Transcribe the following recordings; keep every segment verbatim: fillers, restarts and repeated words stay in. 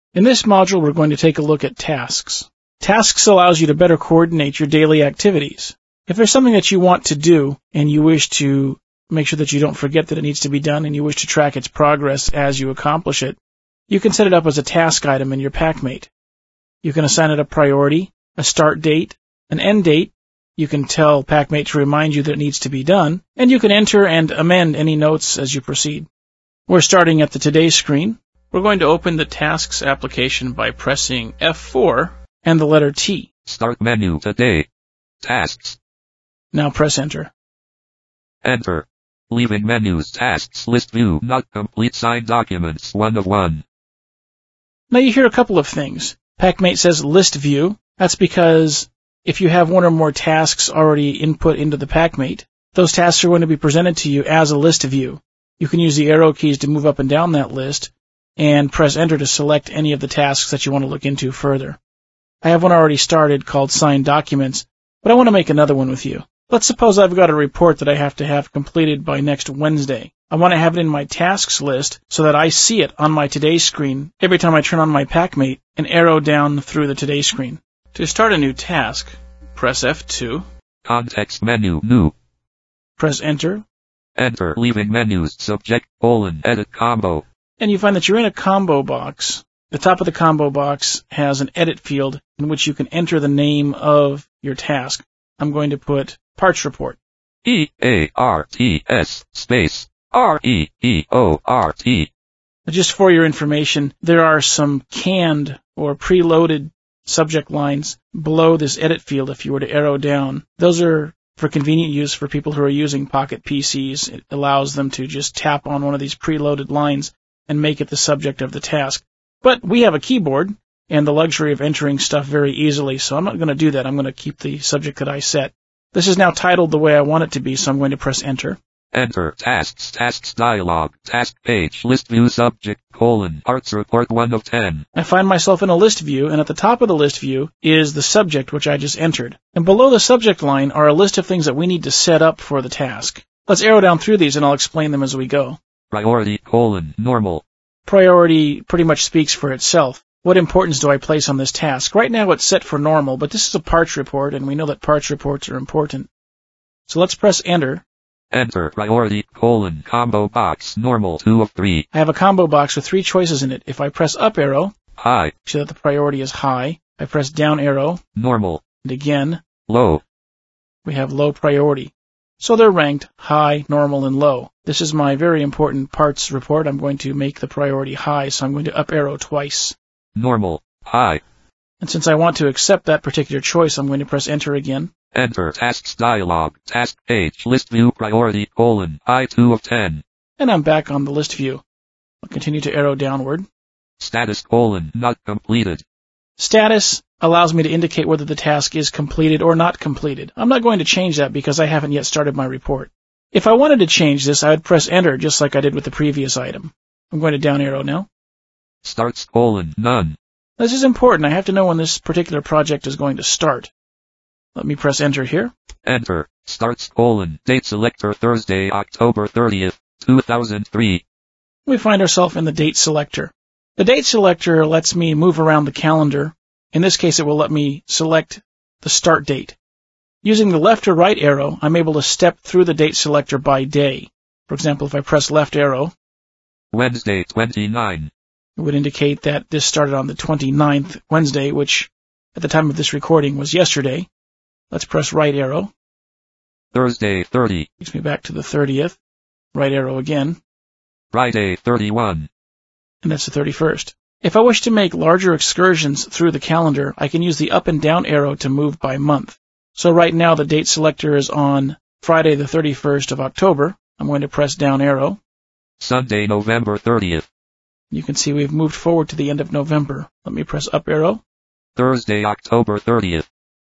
In this module, we're going to take a look at tasks. Tasks allows you to better coordinate your daily activities. If there's something that you want to do and you wish to make sure that you don't forget that it needs to be done and you wish to track its progress as you accomplish it, you can set it up as a task item in your PackMate. You can assign it a priority, a start date, an end date. You can tell PackMate to remind you that it needs to be done, and you can enter and amend any notes as you proceed. We're starting at the Today screen. We're going to open the Tasks application by pressing F four and the letter T. Start menu, Today. Tasks. Now press Enter. Enter. Leaving menus, Tasks, List View, Not Complete, Signed Documents, one of one. Now you hear a couple of things. PackMate says List View. That's because if you have one or more tasks already input into the PackMate, those tasks are going to be presented to you as a list view. You can use the arrow keys to move up and down that list, and press Enter to select any of the tasks that you want to look into further. I have one already started called Signed Documents, but I want to make another one with you. Let's suppose I've got a report that I have to have completed by next Wednesday. I want to have it in my tasks list so that I see it on my Today screen every time I turn on my PackMate and arrow down through the Today screen. To start a new task, press F two. Context menu, New. Press Enter. Enter. Leaving menus, Subject, colon, Edit Combo. And you find that you're in a combo box. The top of the combo box has an edit field in which you can enter the name of your task. I'm going to put Parts Report. E A R T S space R E E O R T. Just for your information, there are some canned or preloaded subject lines below this edit field if you were to arrow down. Those are for convenient use for people who are using Pocket P Cs. It allows them to just tap on one of these preloaded lines and make it the subject of the task. But we have a keyboard and the luxury of entering stuff very easily, so I'm not going to do that. I'm going to keep the subject that I set. This is now titled the way I want it to be, so I'm going to press Enter. Enter. Tasks. Tasks dialog. Task page. List view subject, colon, Parts Report one of ten. I find myself in a list view, and at the top of the list view is the subject which I just entered. And below the subject line are a list of things that we need to set up for the task. Let's arrow down through these and I'll explain them as we go. Priority, colon, normal. Priority pretty much speaks for itself. What importance do I place on this task? Right now it's set for normal, but this is a parts report, and we know that parts reports are important. So let's press Enter. Enter. Priority, colon, combo box, normal, two of three. I have a combo box with three choices in it. If I press up arrow, high, see that the priority is high. I press down arrow, normal, and again, low. We have low priority. So they're ranked high, normal, and low. This is my very important parts report. I'm going to make the priority high, so I'm going to up arrow twice. Normal, high. And since I want to accept that particular choice, I'm going to press Enter again. Enter. Tasks dialog. Task page. List view priority, colon, I two of ten. And I'm back on the list view. I'll continue to arrow downward. Status, colon, not completed. Status allows me to indicate whether the task is completed or not completed. I'm not going to change that because I haven't yet started my report. If I wanted to change this, I would press Enter just like I did with the previous item. I'm going to down arrow now. Starts, colon, none. This is important. I have to know when this particular project is going to start. Let me press Enter here. Enter. Starts, colon, date selector Thursday, October thirtieth, two thousand three. We find ourselves in the date selector. The date selector lets me move around the calendar. In this case, it will let me select the start date. Using the left or right arrow, I'm able to step through the date selector by day. For example, if I press left arrow, Wednesday, twenty-nine. It would indicate that this started on the twenty-ninth, Wednesday, which at the time of this recording was yesterday. Let's press right arrow. Thursday, thirty. Takes me back to the thirtieth. Right arrow again. Friday, thirty-one. And that's the thirty-first. If I wish to make larger excursions through the calendar, I can use the up and down arrow to move by month. So right now the date selector is on Friday the thirty-first of October. I'm going to press down arrow. Sunday, November thirtieth. You can see we've moved forward to the end of November. Let me press up arrow. Thursday, October thirtieth.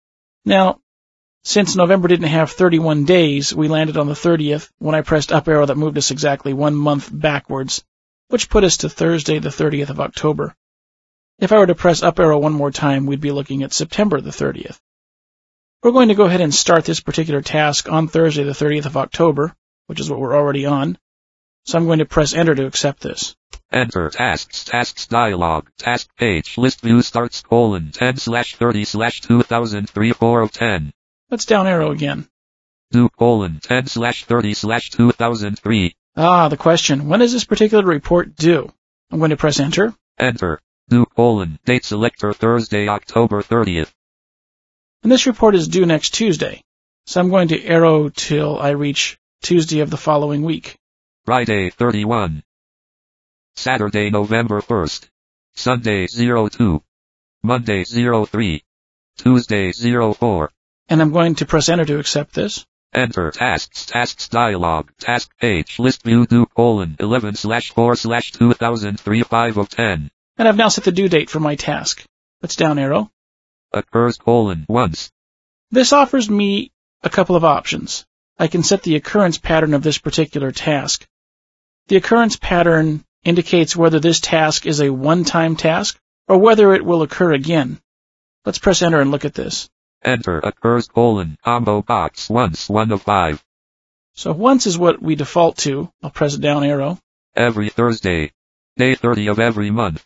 Now, since November didn't have thirty-one days, we landed on the thirtieth. When I pressed up arrow, that moved us exactly one month backwards, which put us to Thursday the thirtieth of October. If I were to press up arrow one more time, we'd be looking at September the thirtieth. We're going to go ahead and start this particular task on Thursday the thirtieth of October, which is what we're already on. So I'm going to press Enter to accept this. Enter tasks, tasks dialog, task page, list view starts colon ten slash thirty slash two thousand three four of ten. Let's down arrow again. Do colon ten slash thirty slash two thousand three. Ah, the question, when is this particular report due? I'm going to press enter. Enter. Do colon date selector Thursday, October thirtieth. And this report is due next Tuesday. So I'm going to arrow till I reach Tuesday of the following week. Friday thirty-one. Saturday, November first. Sunday zero two. Monday zero three. Tuesday zero four. And I'm going to press enter to accept this. Enter tasks, tasks dialog, task page, list view due colon eleven slash four slash two thousand three five of ten. And I've now set the due date for my task. Let's down arrow. Occurs colon once. This offers me a couple of options. I can set the occurrence pattern of this particular task. The occurrence pattern indicates whether this task is a one-time task or whether it will occur again. Let's press enter and look at this. Enter occurs colon combo box once one of five. So once is what we default to. I'll press down arrow. Every Thursday. Day thirty of every month.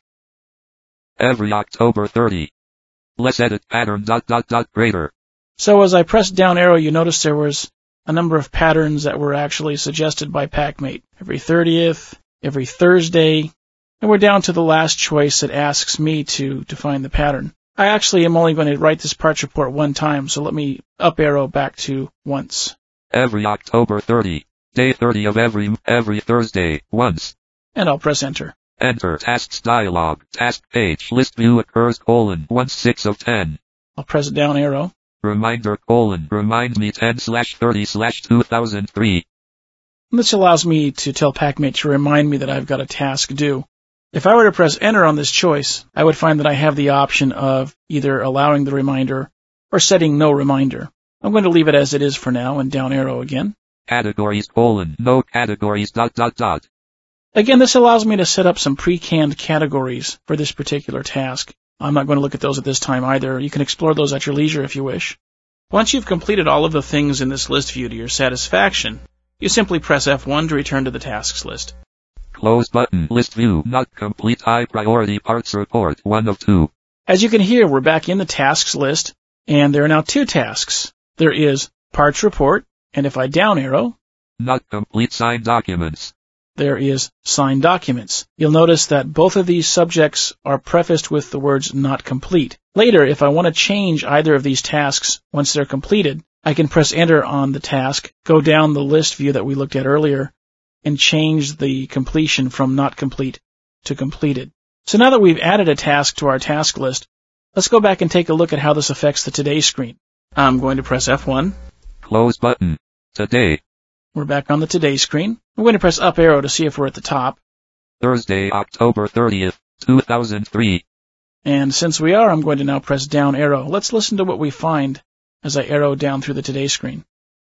Every October thirty. Let's edit pattern dot dot dot greater. So as I pressed down arrow, you notice there was a number of patterns that were actually suggested by PackMate. Every thirtieth, every Thursday, and we're down to the last choice that asks me to define the pattern. I actually am only going to write this parts report one time, so let me up arrow back to once. Every October thirty. Day thirty of every, every Thursday, once. And I'll press enter. Enter tasks dialog, task page, list view occurs colon once six of ten. I'll press down arrow. Reminder colon remind me ten slash thirty slash two thousand three. This allows me to tell PackMate to remind me that I've got a task due. If I were to press enter on this choice, I would find that I have the option of either allowing the reminder or setting no reminder. I'm going to leave it as it is for now and down arrow again. Categories colon no categories dot dot dot. Again, this allows me to set up some pre-canned categories for this particular task. I'm not going to look at those at this time either. You can explore those at your leisure if you wish. Once you've completed all of the things in this list view to your satisfaction, you simply press F one to return to the tasks list. Close button. List view not complete. High priority parts report one of two. As you can hear, we're back in the tasks list, and there are now two tasks. There is parts report, and if I down arrow, not complete signed documents. There is signed documents. You'll notice that both of these subjects are prefaced with the words not complete. Later, if I want to change either of these tasks once they're completed, I can press enter on the task, go down the list view that we looked at earlier, and change the completion from not complete to completed. So now that we've added a task to our task list, let's go back and take a look at how this affects the Today screen. I'm going to press F one. Close button. Today. We're back on the Today screen. I'm going to press up arrow to see if we're at the top. Thursday, October thirtieth, two thousand three. And since we are, I'm going to now press down arrow. Let's listen to what we find as I arrow down through the Today screen.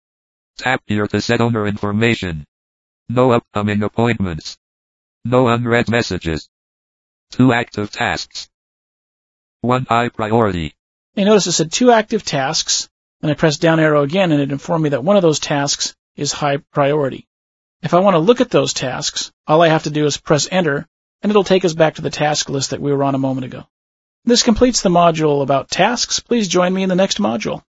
Tap here to set owner information. No upcoming appointments. No unread messages. Two active tasks. One high priority. You notice it said two active tasks, and I pressed down arrow again, and it informed me that one of those tasks is high priority. If I want to look at those tasks, all I have to do is press enter, and it'll take us back to the task list that we were on a moment ago. This completes the module about tasks. Please join me in the next module.